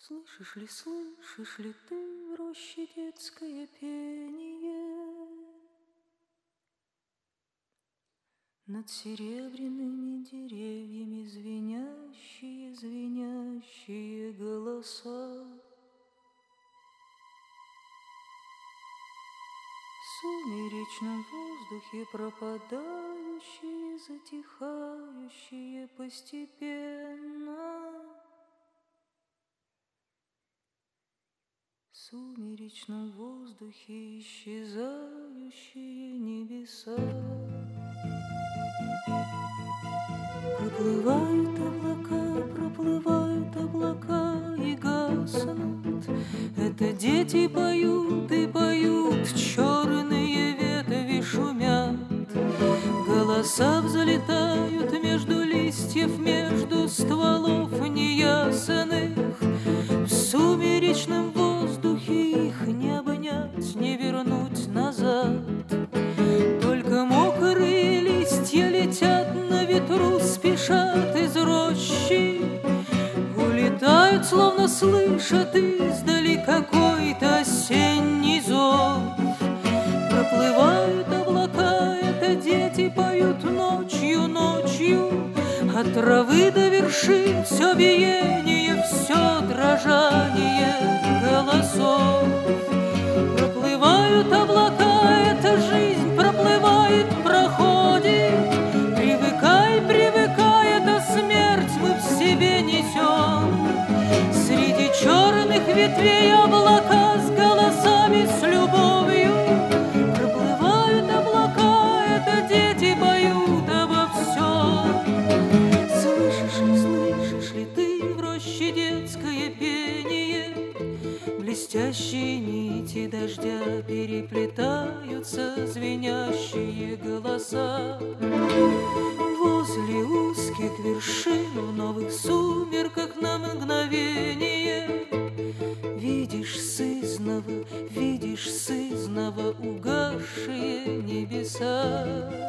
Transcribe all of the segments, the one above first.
Слышишь ли ты в роще детское пение? Над серебряными деревьями звенящие, звенящие голоса. В сумеречном воздухе пропадающие, затихающие постепенно. В сумеречном воздухе исчезающие небеса. Проплывают облака и гаснут. Это дети поют и поют, черные ветви шумят. Голоса взлетают между листьев, между стволов неясных. В сумеречном воздухе их не обнять, не вернуть назад. Только мокрые листья летят на ветру, спешат из рощи. Улетают, словно слышат издали какой-то осенний зов. Проплывают облака, это дети поют ночью, ночью. От травы до вершин все биение, все дрожание голосов. Проплывают облака, это жизнь проплывает, проходит. Привыкай, привыкай, это смерть мы в себе несем. Среди черных ветвей облака с голосами, с любовью. Проплывают облака, это дети поют обо всем. Слышишь ли ты в роще детское пение? Блестящие нити дождя переплетаются, звенящие голоса. Возле узких вершин в новых сумерках на мгновение видишь сызнова угасшие небеса.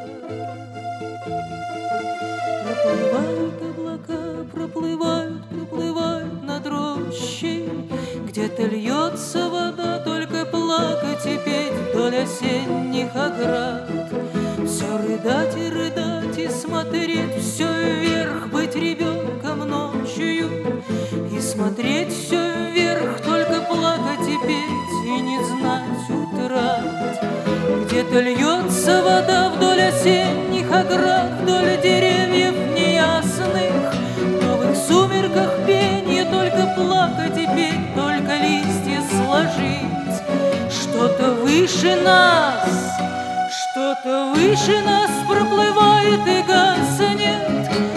Проплывают облака, проплывают над рощей. Где-то льется вода, только плакать и петь вдоль осенних оград. Все рыдать и рыдать и смотреть все вверх, быть ребенком ночью. И смотреть все вверх, только плакать и петь, и не знать утрат. Где-то льется вода вдоль осенних оград, вдоль деревьев неясных. В новых сумерках пенье, только плакать и петь, только листья сложить. Что-то выше нас проплывает и гаснет.